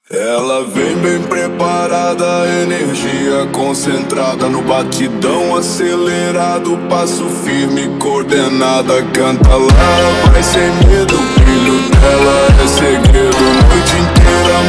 Ela vem bem preparada, energia concentrada no batidão acelerado, passo firme, coordenada. Canta lá, vai sem medo, o brilho dela é segredo. Noite inteira